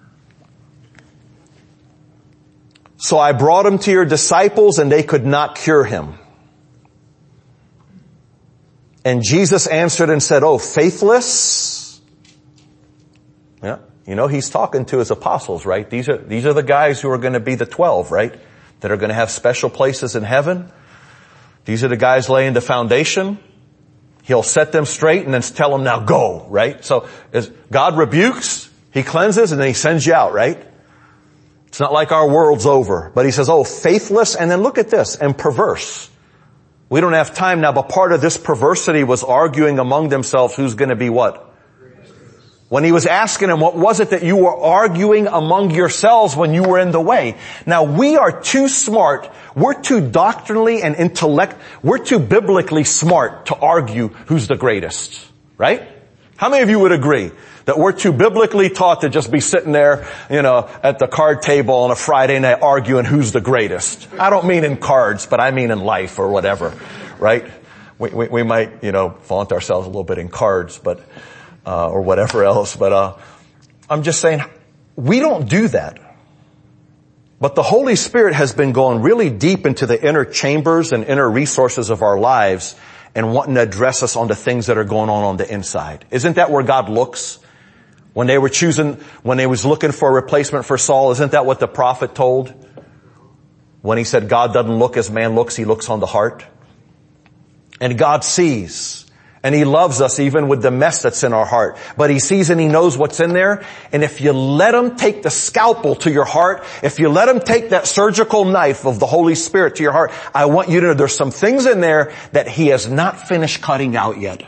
So I brought him to your disciples and they could not cure him. And Jesus answered and said, oh, faithless. Yeah. You know, he's talking to his apostles, right? These are the guys who are going to be the 12, right? That are going to have special places in heaven. These are the guys laying the foundation. He'll set them straight and then tell them, now go, right? So as God rebukes, he cleanses, and then he sends you out, right? It's not like our world's over. But he says, oh, faithless, and then look at this, and perverse. We don't have time now, but part of this perversity was arguing among themselves who's going to be what? When he was asking them, what was it that you were arguing among yourselves when you were in the way? Now, we are too smart. We're too doctrinally and we're too biblically smart to argue who's the greatest. Right? How many of you would agree that we're too biblically taught to just be sitting there, at the card table on a Friday night arguing who's the greatest? I don't mean in cards, but I mean in life or whatever. Right? We might, flaunt ourselves a little bit in cards, but or whatever else. But I'm just saying, we don't do that. But the Holy Spirit has been going really deep into the inner chambers and inner resources of our lives and wanting to address us on the things that are going on the inside. Isn't that where God looks? When they was looking for a replacement for Saul, isn't that what the prophet told? When he said God doesn't look as man looks, he looks on the heart. And God sees. And he loves us even with the mess that's in our heart. But he sees and he knows what's in there. And if you let him take the scalpel to your heart, if you let him take that surgical knife of the Holy Spirit to your heart, I want you to know there's some things in there that he has not finished cutting out yet.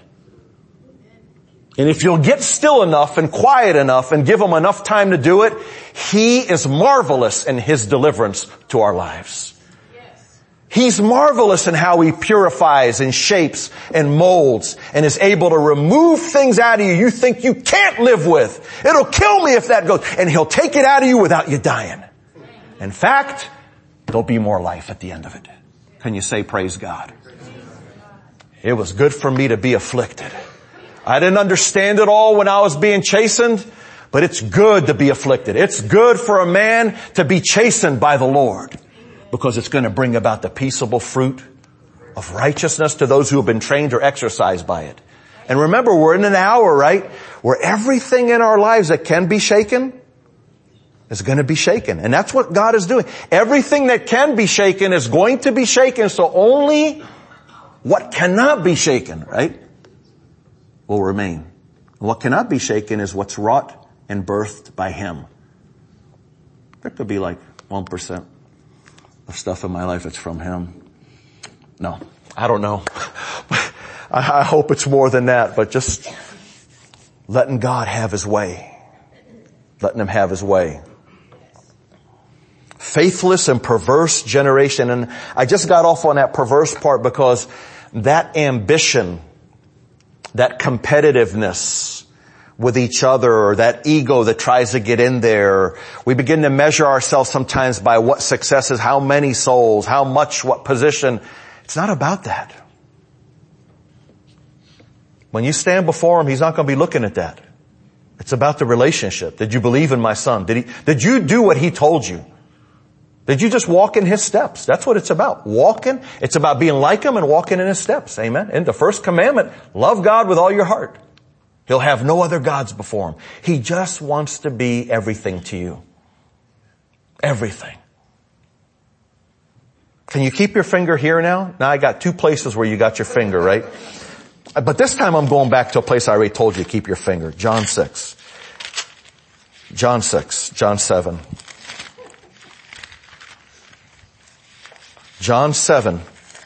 And if you'll get still enough and quiet enough and give him enough time to do it, he is marvelous in his deliverance to our lives. He's marvelous in how he purifies and shapes and molds and is able to remove things out of you think you can't live with. It'll kill me if that goes. And he'll take it out of you without you dying. In fact, there'll be more life at the end of it. Can you say praise God? It was good for me to be afflicted. I didn't understand it all when I was being chastened, but it's good to be afflicted. It's good for a man to be chastened by the Lord. Because it's going to bring about the peaceable fruit of righteousness to those who have been trained or exercised by it. And remember, we're in an hour, right, where everything in our lives that can be shaken is going to be shaken. And that's what God is doing. Everything that can be shaken is going to be shaken, so only what cannot be shaken, right, will remain. What cannot be shaken is what's wrought and birthed by him. There could be like 1%. Of stuff in my life that's from him. No, I don't know. I hope it's more than that, but just letting God have his way. Letting him have his way. Faithless and perverse generation. And I just got off on that perverse part because that ambition, that competitiveness with each other, or that ego that tries to get in there. We begin to measure ourselves sometimes by what success is, how many souls, how much, what position. It's not about that. When you stand before him, he's not going to be looking at that. It's about the relationship. Did you believe in my son? Did you do what he told you? Did you just walk in his steps? That's what it's about. Walking. It's about being like him and walking in his steps. Amen. And the first commandment, love God with all your heart. He'll have no other gods before him. He just wants to be everything to you. Everything. Can you keep your finger here now? Now I got two places where you got your finger, right? But this time I'm going back to a place I already told you to keep your finger. John 6. John 6. John 7. John 7.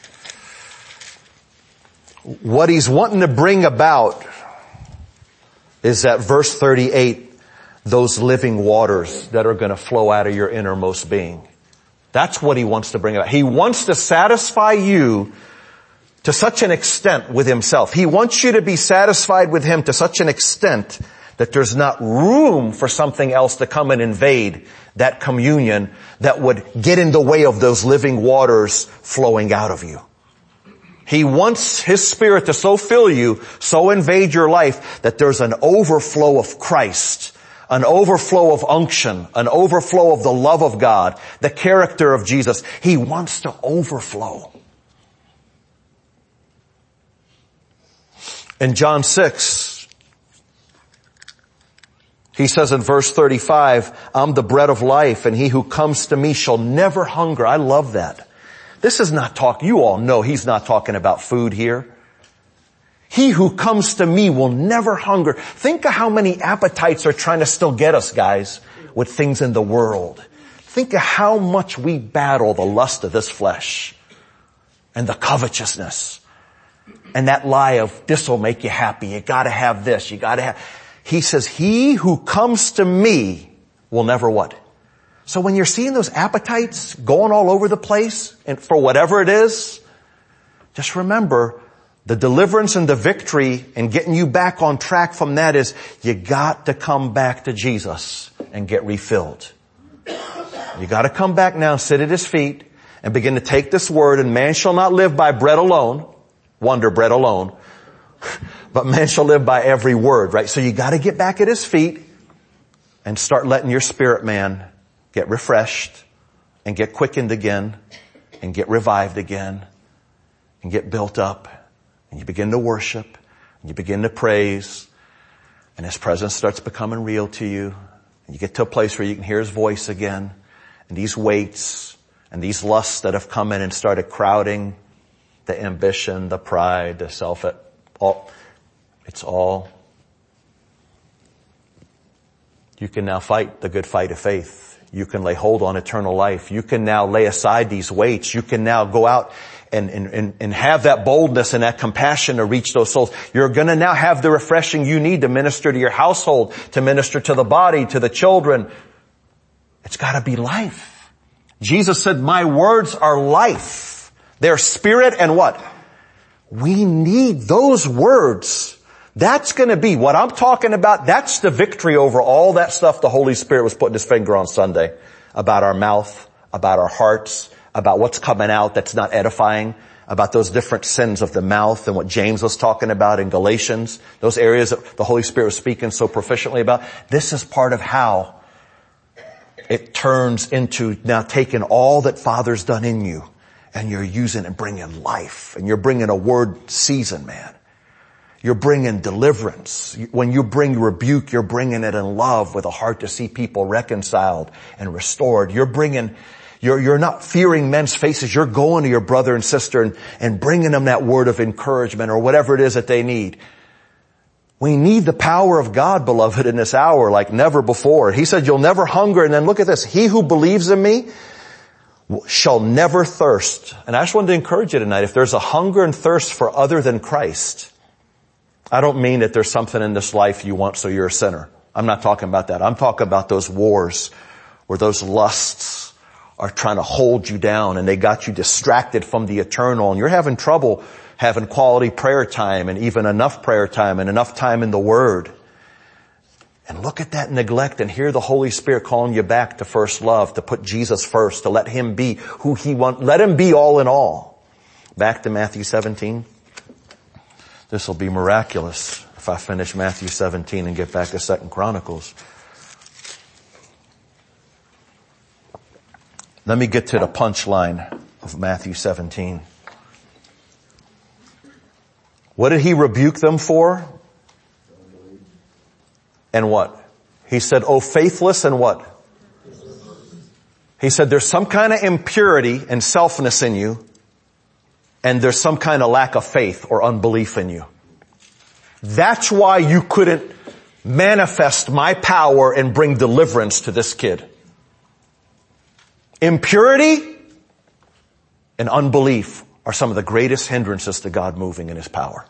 What he's wanting to bring about is that verse 38, those living waters that are going to flow out of your innermost being. That's what he wants to bring about. He wants to satisfy you to such an extent with himself. He wants you to be satisfied with him to such an extent that there's not room for something else to come and invade that communion that would get in the way of those living waters flowing out of you. He wants his Spirit to so fill you, so invade your life, that there's an overflow of Christ, an overflow of unction, an overflow of the love of God, the character of Jesus. He wants to overflow. In John 6, he says in verse 35, I'm the bread of life, and he who comes to me shall never hunger. I love that. This is not talk. You all know he's not talking about food here. He who comes to me will never hunger. Think of how many appetites are trying to still get us, guys, with things in the world. Think of how much we battle the lust of this flesh and the covetousness and that lie of this will make you happy. You gotta have this. You gotta have. He says, he who comes to me will never what? So when you're seeing those appetites going all over the place and for whatever it is, just remember the deliverance and the victory and getting you back on track from that is you got to come back to Jesus and get refilled. You got to come back now, sit at his feet and begin to take this word, and man shall not live by bread alone, wonder bread alone, but man shall live by every word, right? So you got to get back at his feet and start letting your spirit man get refreshed and get quickened again and get revived again and get built up. And you begin to worship, and you begin to praise, and his presence starts becoming real to you. And you get to a place where you can hear his voice again, and these weights and these lusts that have come in and started crowding the ambition, the pride, the self, it's all. You can now fight the good fight of faith. You can lay hold on eternal life. You can now lay aside these weights. You can now go out and have that boldness and that compassion to reach those souls. You're going to now have the refreshing you need to minister to your household, to minister to the body, to the children. It's got to be life. Jesus said, my words are life. They're spirit and what? We need those words. That's going to be what I'm talking about. That's the victory over all that stuff the Holy Spirit was putting his finger on Sunday about our mouth, about our hearts, about what's coming out that's not edifying, about those different sins of the mouth and what James was talking about in Galatians, those areas that the Holy Spirit was speaking so proficiently about. This is part of how it turns into now taking all that Father's done in you and you're using and bringing life, and you're bringing a word season, man. You're bringing deliverance. When you bring rebuke, you're bringing it in love with a heart to see people reconciled and restored. You're not fearing men's faces. You're going to your brother and sister and bringing them that word of encouragement or whatever it is that they need. We need the power of God, beloved, in this hour like never before. He said, you'll never hunger. And then look at this. He who believes in me shall never thirst. And I just wanted to encourage you tonight. If there's a hunger and thirst for other than Christ, I don't mean that there's something in this life you want so you're a sinner. I'm not talking about that. I'm talking about those wars where those lusts are trying to hold you down and they got you distracted from the eternal, and you're having trouble having quality prayer time and even enough prayer time and enough time in the Word. And look at that neglect and hear the Holy Spirit calling you back to first love, to put Jesus first, to let him be who he wants. Let him be all in all. Back to Matthew 17. This will be miraculous if I finish Matthew 17 and get back to 2 Chronicles. Let me get to the punchline of Matthew 17. What did he rebuke them for? And what? He said, oh, faithless and what? He said, there's some kind of impurity and selfness in you, and there's some kind of lack of faith or unbelief in you. That's why you couldn't manifest my power and bring deliverance to this kid. Impurity and unbelief are some of the greatest hindrances to God moving in his power.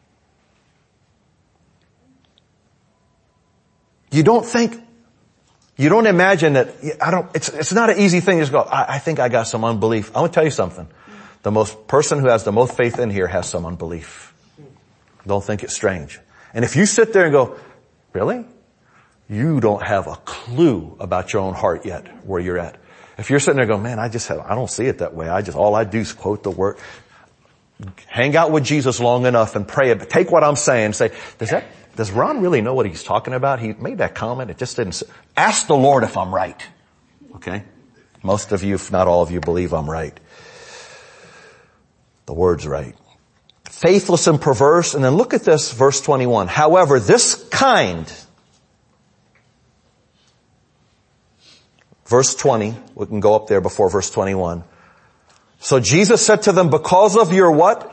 You don't imagine that, it's not an easy thing to just go, I think I got some unbelief. I want to tell you something. The person who has the most faith in here has some unbelief. Don't think it's strange. And if you sit there and go, really? You don't have a clue about your own heart yet, where you're at. If you're sitting there going, man, I don't see it that way. All I do is quote the word. Hang out with Jesus long enough and pray it. Take what I'm saying and say, does Does Ron really know what he's talking about? He made that comment. It just didn't. Ask the Lord if I'm right. Okay? Most of you, if not all of you, believe I'm right. The word's right. Faithless and perverse. And then look at this, verse 21. However, this kind, verse 20, we can go up there before verse 21. So Jesus said to them, because of your what?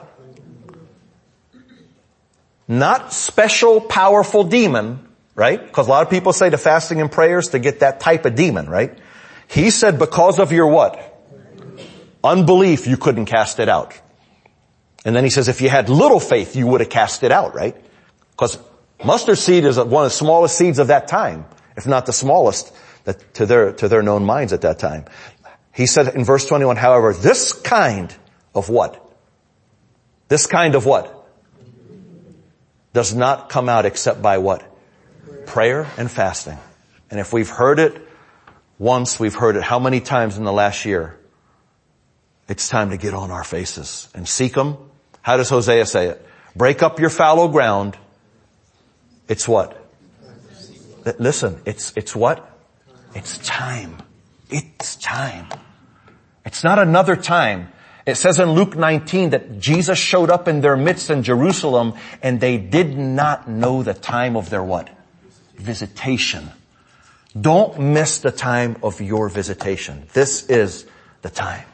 Not special, powerful demon, right? Because a lot of people say the fasting and prayers to get that type of demon, right? He said because of your what? Unbelief, you couldn't cast it out. And then he says if you had little faith, you would have cast it out, right? Because mustard seed is one of the smallest seeds of that time, if not the smallest to their known minds at that time. He said in verse 21, however, this kind of what? This kind of what? Does not come out except by what? Prayer and fasting. And if we've heard it once, we've heard it how many times in the last year? It's time to get on our faces and seek Him. How does Hosea say it? Break up your fallow ground. It's what? Listen, it's what? It's time. It's time. It's not another time. It says in Luke 19 that Jesus showed up in their midst in Jerusalem and they did not know the time of their what? Visitation. Don't miss the time of your visitation. This is the time.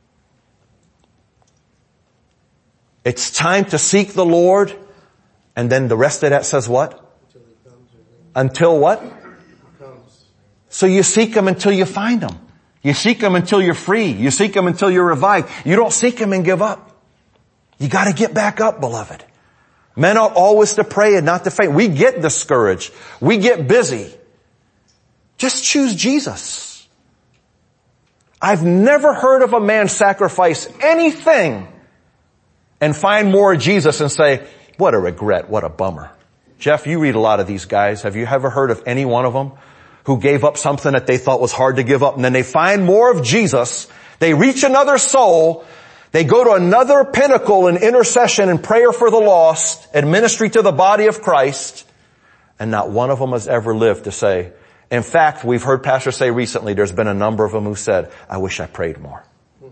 It's time to seek the Lord, and then the rest of that says what? Until what? So you seek Him until you find Him. You seek Him until you're free. You seek Him until you're revived. You don't seek Him and give up. You gotta get back up, beloved. Men ought always to pray and not to faint. We get discouraged. We get busy. Just choose Jesus. I've never heard of a man sacrifice anything and find more of Jesus and say, what a regret, what a bummer. Jeff, you read a lot of these guys. Have you ever heard of any one of them who gave up something that they thought was hard to give up, and then they find more of Jesus, they reach another soul, they go to another pinnacle in intercession and prayer for the lost, and ministry to the body of Christ, and not one of them has ever lived to say, in fact, we've heard pastors say recently, there's been a number of them who said, I wish I prayed more.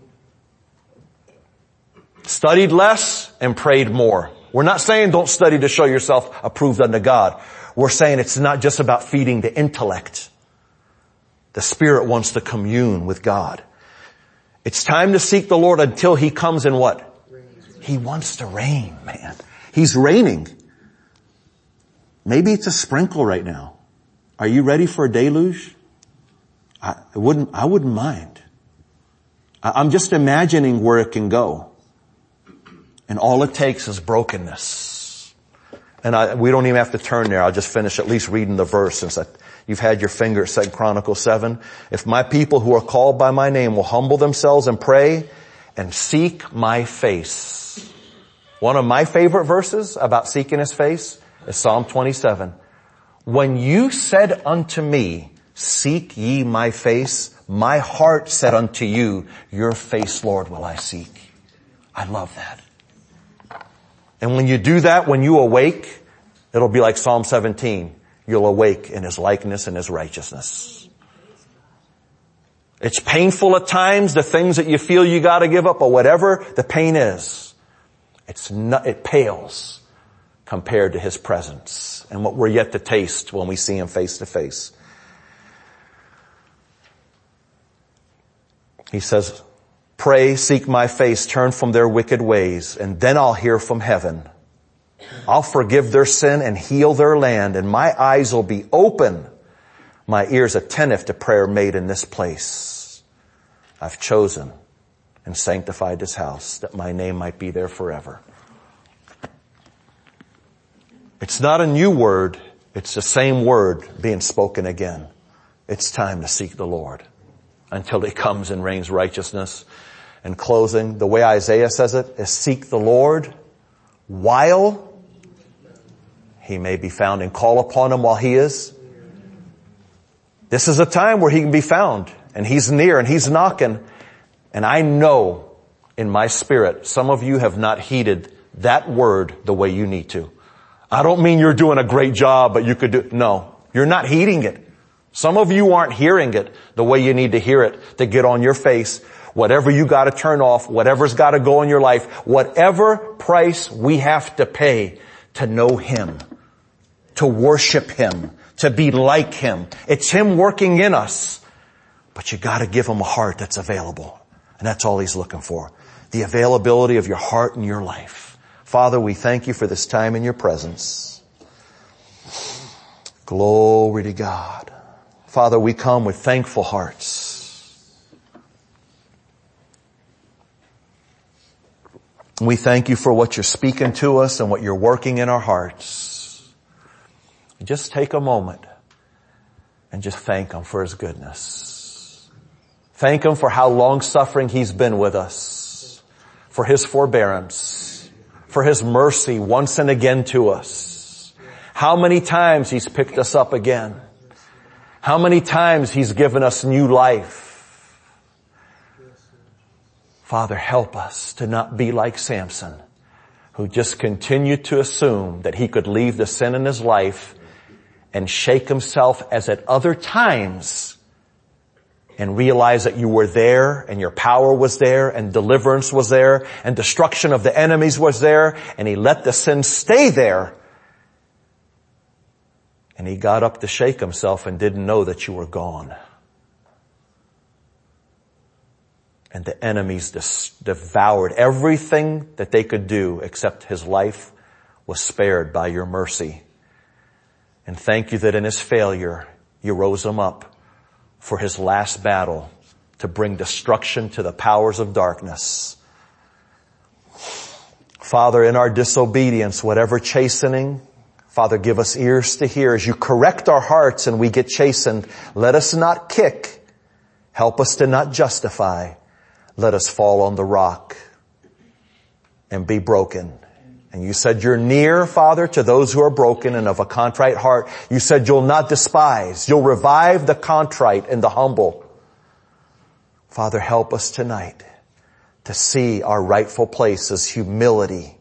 Studied less and prayed more. We're not saying don't study to show yourself approved unto God. We're saying it's not just about feeding the intellect. The Spirit wants to commune with God. It's time to seek the Lord until He comes in what? He wants to reign, man. He's reigning. Maybe it's a sprinkle right now. Are you ready for a deluge? I wouldn't mind. I'm just imagining where it can go. And all it takes is brokenness. And we don't even have to turn there. I'll just finish at least reading the verse since you've had your finger at 2 Chronicles 7. If my people who are called by my name will humble themselves and pray and seek my face. One of my favorite verses about seeking His face is Psalm 27. When you said unto me, seek ye my face, my heart said unto you, your face, Lord, will I seek. I love that. And when you do that, when you awake, it'll be like Psalm 17. You'll awake in His likeness and His righteousness. It's painful at times, the things that you feel you gotta give up, or whatever the pain is. It pales compared to His presence and what we're yet to taste when we see Him face to face. He says, pray, seek my face, turn from their wicked ways, and then I'll hear from heaven. I'll forgive their sin and heal their land, and my eyes will be open, my ears attentive to prayer made in this place. I've chosen and sanctified this house that my name might be there forever. It's not a new word. It's the same word being spoken again. It's time to seek the Lord until He comes and reigns righteousness. In closing, the way Isaiah says it is seek the Lord while He may be found, and call upon Him while He is. This is a time where He can be found, and He's near and He's knocking. And I know in my spirit, some of you have not heeded that word the way you need to. I don't mean you're doing a great job, but you could do, no, you're not heeding it. Some of you aren't hearing it the way you need to hear it to get on your face. Whatever you got to turn off, whatever's got to go in your life, whatever price we have to pay to know Him, to worship Him, to be like Him. It's Him working in us. But you got to give Him a heart that's available. And that's all He's looking for. The availability of your heart and your life. Father, we thank You for this time in Your presence. Glory to God. Father, we come with thankful hearts. We thank You for what You're speaking to us and what You're working in our hearts. Just take a moment and just thank Him for His goodness. Thank Him for how long-suffering He's been with us, for His forbearance, for His mercy once and again to us. How many times He's picked us up again. How many times He's given us new life. Father, help us to not be like Samson, who just continued to assume that he could leave the sin in his life and shake himself as at other times and realize that You were there and Your power was there and deliverance was there and destruction of the enemies was there, and he let the sin stay there. And he got up to shake himself and didn't know that You were gone. And the enemies devoured everything that they could do, except his life was spared by Your mercy. And thank You that in his failure, You rose him up for his last battle to bring destruction to the powers of darkness. Father, in our disobedience, whatever chastening, Father, give us ears to hear. As You correct our hearts and we get chastened, let us not kick. Help us to not justify. Let us fall on the rock and be broken. And You said You're near, Father, to those who are broken and of a contrite heart. You said You'll not despise. You'll revive the contrite and the humble. Father, help us tonight to see our rightful place as humility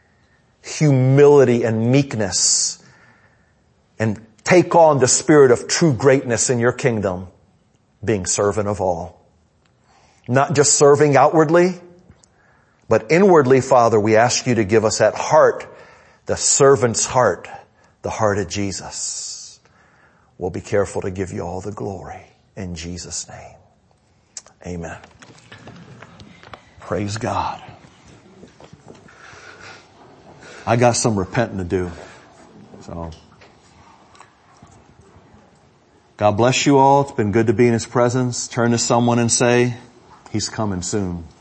and meekness, and take on the spirit of true greatness in Your kingdom, being servant of all. Not just serving outwardly, but inwardly, Father, we ask You to give us that heart, the servant's heart, the heart of Jesus. We'll be careful to give You all the glory. In Jesus' name. Amen. Praise God. I got some repenting to do. So, God bless you all. It's been good to be in His presence. Turn to someone and say, He's coming soon.